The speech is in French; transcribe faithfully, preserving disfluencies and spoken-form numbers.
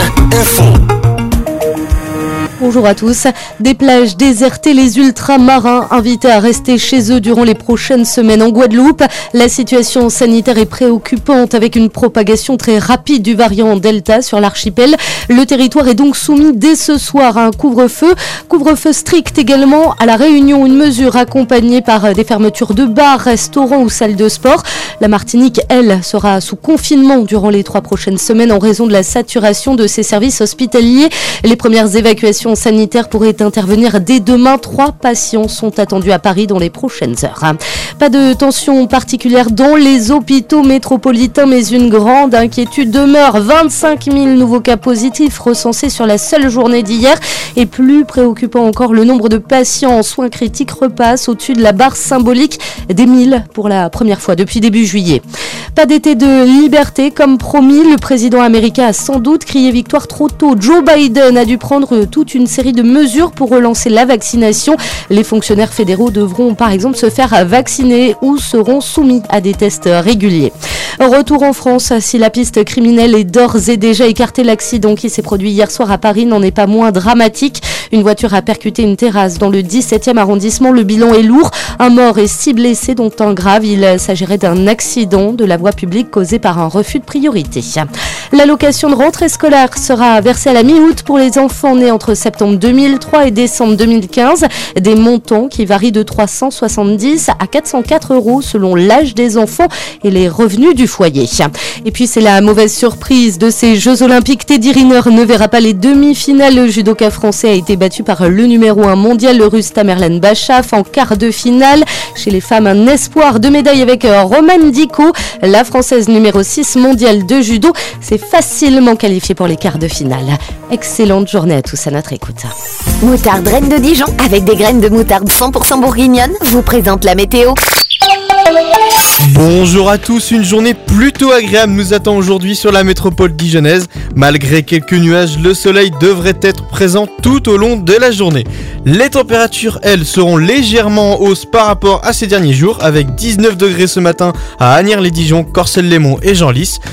Info. Bonjour à tous. Des plages désertées, les ultramarins invités à rester chez eux durant les prochaines semaines en Guadeloupe. La situation sanitaire est préoccupante avec une propagation très rapide du variant Delta sur l'archipel. Le territoire est donc soumis dès ce soir à un couvre-feu. Couvre-feu strict également à La Réunion, une mesure accompagnée par des fermetures de bars, restaurants ou salles de sport. La Martinique, elle, sera sous confinement durant les trois prochaines semaines en raison de la saturation de ses services hospitaliers. Les premières évacuations sanitaires pourraient intervenir dès demain. Trois patients sont attendus à Paris dans les prochaines heures. Pas de tension particulière dans les hôpitaux métropolitains, mais une grande inquiétude demeure. vingt-cinq mille nouveaux cas positifs recensés sur la seule journée d'hier. Et plus préoccupant encore, le nombre de patients en soins critiques repasse au-dessus de la barre symbolique des mille pour la première fois depuis début juillet. Pas d'été de liberté comme promis. Le président américain a sans doute crié victoire trop tôt. Joe Biden a dû prendre toute une série de mesures pour relancer la vaccination. Les fonctionnaires fédéraux devront par exemple se faire vacciner ou seront soumis à des tests réguliers. Retour en France, si la piste criminelle est d'ores et déjà écartée, l'accident qui s'est produit hier soir à Paris n'en est pas moins dramatique. Une voiture a percuté une terrasse dans le dix-septième arrondissement. Le bilan est lourd. Un mort et six blessés, dont un grave. Il s'agirait d'un accident de la voie publique causé par un refus de priorité. L'allocation de rentrée scolaire sera versée à la mi-août pour les enfants nés entre septembre deux mille trois et décembre deux mille quinze. Des montants qui varient de trois cent soixante-dix à quatre cent quatre euros selon l'âge des enfants et les revenus du foyer. Et puis c'est la mauvaise surprise de ces Jeux Olympiques. Teddy Riner ne verra pas les demi-finales. Le judoka français a été battu par le numéro un mondial, le russe Tamerlan Bashav, en quart de finale. Chez les femmes, un espoir de médaille avec Romane Dicot. La française numéro six mondiale de judo s'est facilement qualifiée pour les quarts de finale. Excellente journée à tous à notre écoute. Moutarde Reine de Dijon, avec des graines de moutarde cent pour cent bourguignonne, vous présente la météo. Bonjour à tous, une journée plutôt agréable nous attend aujourd'hui sur la métropole dijonnaise. Malgré quelques nuages, le soleil devrait être présent tout au long de la journée. Les températures, elles, seront légèrement en hausse par rapport à ces derniers jours, avec dix-neuf degrés ce matin à Asnières-les-Dijon, Corcelles-les-Monts et Genlis.